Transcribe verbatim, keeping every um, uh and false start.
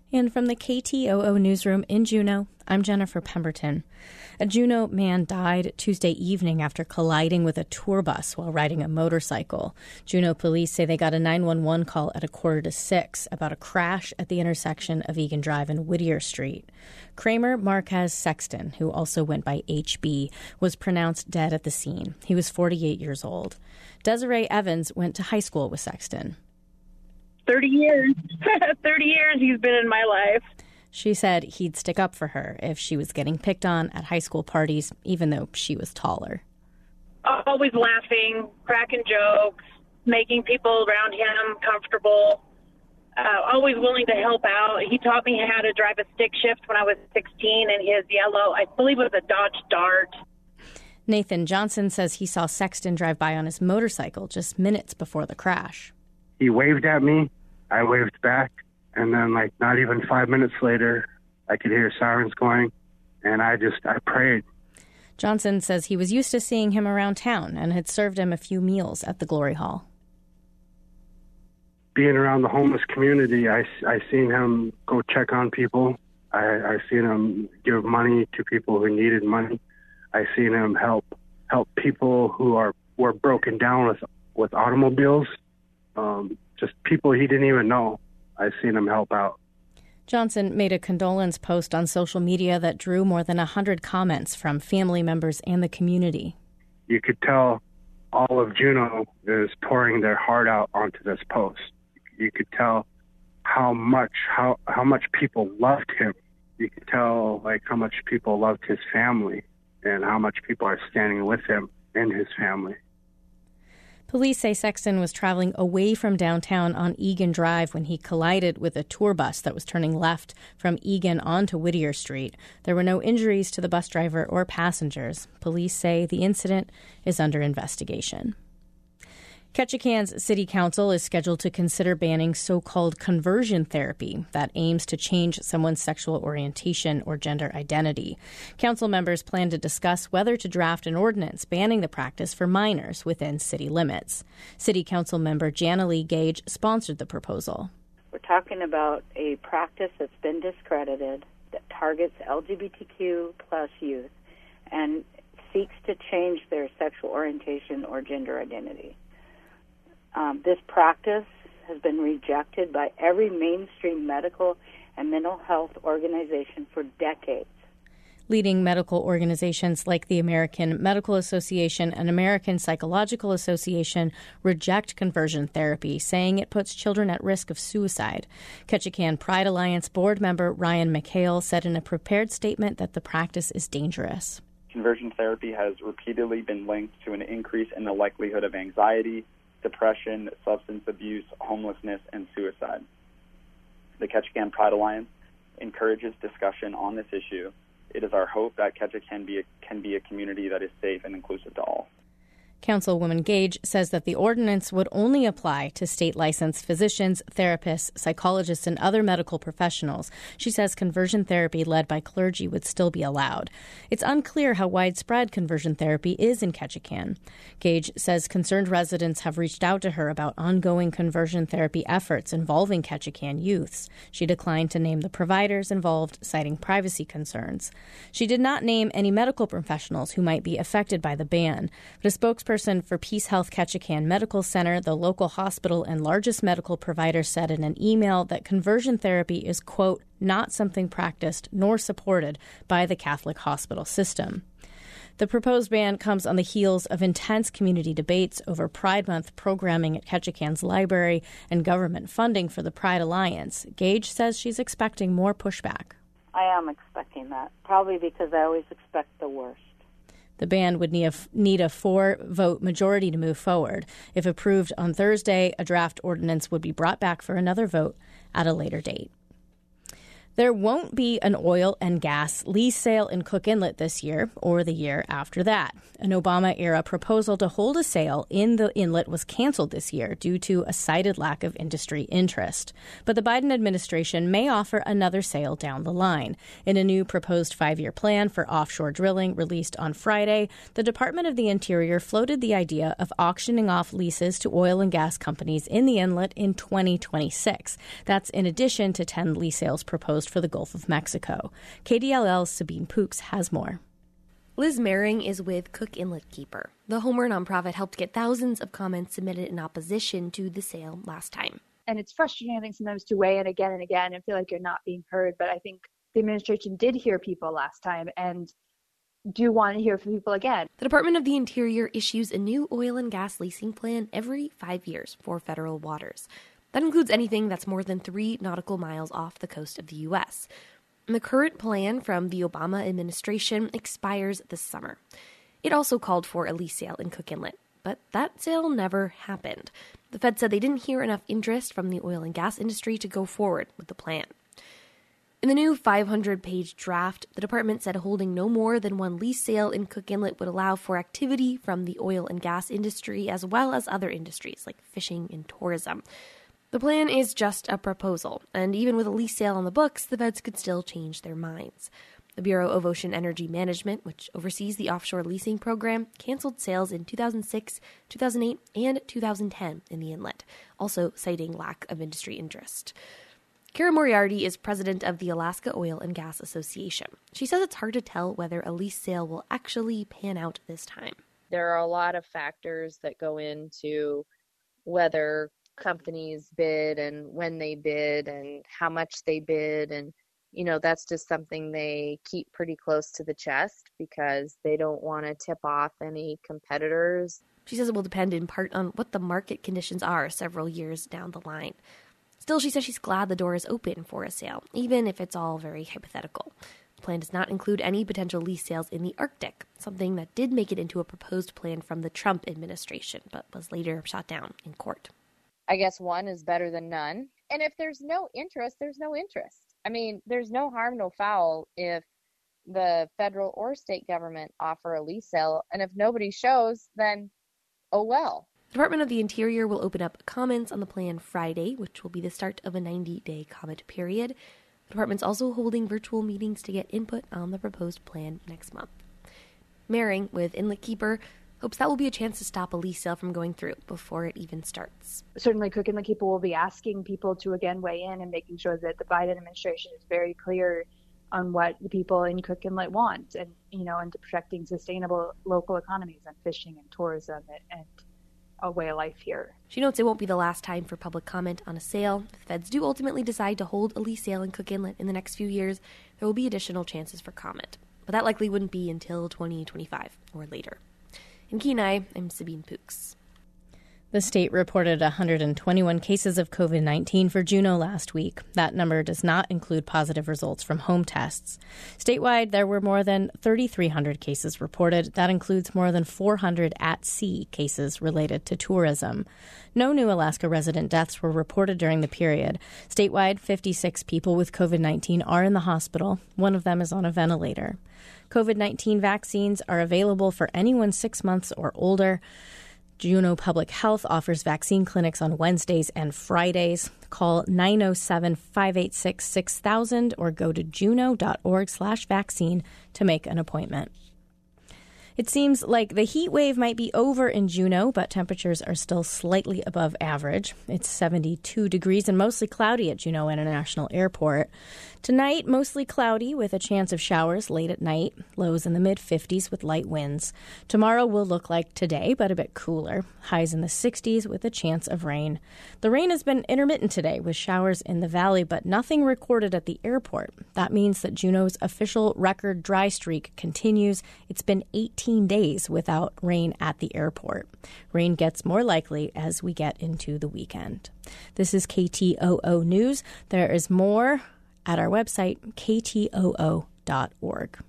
And from the K T O O newsroom in Juneau, I'm Jennifer Pemberton. A Juneau man died Tuesday evening after colliding with a tour bus while riding a motorcycle. Juneau police say they got a nine one one call at a quarter to six about a crash at the intersection of Egan Drive and Whittier Street. Kramer Marquez Sexton, who also went by H B, was pronounced dead at the scene. He was forty-eight years old. Desiree Evans went to high school with Sexton. thirty years. thirty years he's been in my life. She said he'd stick up for her if she was getting picked on at high school parties, even though she was taller. Always laughing, cracking jokes, making people around him comfortable, uh, always willing to help out. He taught me how to drive a stick shift when I was sixteen, and his yellow, I believe it was a Dodge Dart. Nathan Johnson says he saw Sexton drive by on his motorcycle just minutes before the crash. He waved at me. I waved back. And then, like, not even five minutes later, I could hear sirens going, and I just, I prayed. Johnson says he was used to seeing him around town and had served him a few meals at the Glory Hall. Being around the homeless community, I, I seen him go check on people. I, I seen him give money to people who needed money. I seen him help help people who are were broken down with, with automobiles, um, just people he didn't even know. I've seen him help out. Johnson made a condolence post on social media that drew more than one hundred comments from family members and the community. You could tell all of Juneau is pouring their heart out onto this post. You could tell how much how how much people loved him. You could tell like how much people loved his family and how much people are standing with him and his family. Police say Sexton was traveling away from downtown on Egan Drive when he collided with a tour bus that was turning left from Egan onto Whittier Street. There were no injuries to the bus driver or passengers. Police say the incident is under investigation. Ketchikan's City Council is scheduled to consider banning so-called conversion therapy that aims to change someone's sexual orientation or gender identity. Council members plan to discuss whether to draft an ordinance banning the practice for minors within city limits. City Council member Jana Lee Gage sponsored the proposal. We're talking about a practice that's been discredited that targets L G B T Q plus youth and seeks to change their sexual orientation or gender identity. Um, this practice has been rejected by every mainstream medical and mental health organization for decades. Leading medical organizations like the American Medical Association and American Psychological Association reject conversion therapy, saying it puts children at risk of suicide. Ketchikan Pride Alliance board member Ryan McHale said in a prepared statement that the practice is dangerous. Conversion therapy has repeatedly been linked to an increase in the likelihood of anxiety, depression, substance abuse, homelessness, and suicide. The Ketchikan Pride Alliance encourages discussion on this issue. It is our hope that Ketchikan can be a, can be a community that is safe and inclusive to all. Councilwoman Gage says that the ordinance would only apply to state-licensed physicians, therapists, psychologists, and other medical professionals. She says conversion therapy led by clergy would still be allowed. It's unclear how widespread conversion therapy is in Ketchikan. Gage says concerned residents have reached out to her about ongoing conversion therapy efforts involving Ketchikan youths. She declined to name the providers involved, citing privacy concerns. She did not name any medical professionals who might be affected by the ban, but a spokesperson Person for Peace Health Ketchikan Medical Center, the local hospital and largest medical provider, said in an email that conversion therapy is, quote, not something practiced nor supported by the Catholic hospital system. The proposed ban comes on the heels of intense community debates over Pride Month programming at Ketchikan's library and government funding for the Pride Alliance. Gage says she's expecting more pushback. I am expecting that, probably because I always expect the worst. The ban would need a, need a four-vote majority to move forward. If approved on Thursday, a draft ordinance would be brought back for another vote at a later date. There won't be an oil and gas lease sale in Cook Inlet this year or the year after that. An Obama-era proposal to hold a sale in the inlet was canceled this year due to a cited lack of industry interest. But the Biden administration may offer another sale down the line. In a new proposed five-year plan for offshore drilling released on Friday, the Department of the Interior floated the idea of auctioning off leases to oil and gas companies in the inlet in twenty twenty-six. That's in addition to ten lease sales proposed for the Gulf of Mexico. K D L L's Sabine Pooks has more. Liz Mehring is with Cook Inlet Keeper. The Homer nonprofit helped get thousands of comments submitted in opposition to the sale last time. And it's frustrating, I think, sometimes to weigh in again and again and feel like you're not being heard. But I think the administration did hear people last time and do want to hear from people again. The Department of the Interior issues a new oil and gas leasing plan every five years for federal waters. That includes anything that's more than three nautical miles off the coast of the U S. And the current plan from the Obama administration expires this summer. It also called for a lease sale in Cook Inlet, but that sale never happened. The Fed said they didn't hear enough interest from the oil and gas industry to go forward with the plan. In the new five hundred page draft, the department said holding no more than one lease sale in Cook Inlet would allow for activity from the oil and gas industry as well as other industries like fishing and tourism. The plan is just a proposal, and even with a lease sale on the books, the feds could still change their minds. The Bureau of Ocean Energy Management, which oversees the offshore leasing program, canceled sales in two thousand six, two thousand eight, and two thousand ten in the inlet, also citing lack of industry interest. Kara Moriarty is president of the Alaska Oil and Gas Association. She says it's hard to tell whether a lease sale will actually pan out this time. There are a lot of factors that go into whether companies bid and when they bid and how much they bid, and you know that's just something they keep pretty close to the chest because they don't want to tip off any competitors. She says it will depend in part on what the market conditions are several years down the line. Still, she says she's glad the door is open for a sale, even if it's all very hypothetical. The plan does not include any potential lease sales in the Arctic, something that did make it into a proposed plan from the Trump administration, but was later shot down in court. I guess one is better than none. And if there's no interest, there's no interest. I mean, there's no harm, no foul if the federal or state government offer a lease sale. And if nobody shows, then oh well. The Department of the Interior will open up comments on the plan Friday, which will be the start of a ninety-day comment period. The department's also holding virtual meetings to get input on the proposed plan next month. Mehring with Inlet Keeper hopes that will be a chance to stop a lease sale from going through before it even starts. Certainly, Cook Inlet Keeper will be asking people to again weigh in and making sure that the Biden administration is very clear on what the people in Cook Inlet want, and you know, into protecting sustainable local economies and fishing and tourism and, and a way of life here. She notes it won't be the last time for public comment on a sale. If the feds do ultimately decide to hold a lease sale in Cook Inlet in the next few years, there will be additional chances for comment. But that likely wouldn't be until twenty twenty-five or later. In Kenai, I'm Sabine Pooks. The state reported one hundred twenty-one cases of covid nineteen for Juneau last week. That number does not include positive results from home tests. Statewide, there were more than three thousand three hundred cases reported. That includes more than four hundred at-sea cases related to tourism. No new Alaska resident deaths were reported during the period. Statewide, fifty-six people with covid nineteen are in the hospital. One of them is on a ventilator. covid nineteen vaccines are available for anyone six months or older. Juneau Public Health offers vaccine clinics on Wednesdays and Fridays. Call nine oh seven, five eight six, six thousand or go to juneau.org slash vaccine to make an appointment. It seems like the heat wave might be over in Juneau, but temperatures are still slightly above average. It's seventy-two degrees and mostly cloudy at Juneau International Airport. Tonight, mostly cloudy with a chance of showers late at night. Lows in the mid-fifties with light winds. Tomorrow will look like today, but a bit cooler. Highs in the sixties with a chance of rain. The rain has been intermittent today with showers in the valley, but nothing recorded at the airport. That means that Juneau's official record dry streak continues. It's been eighteen days without rain at the airport. Rain gets more likely as we get into the weekend. This is K T O O News. There is more at our website, K T O O dot org.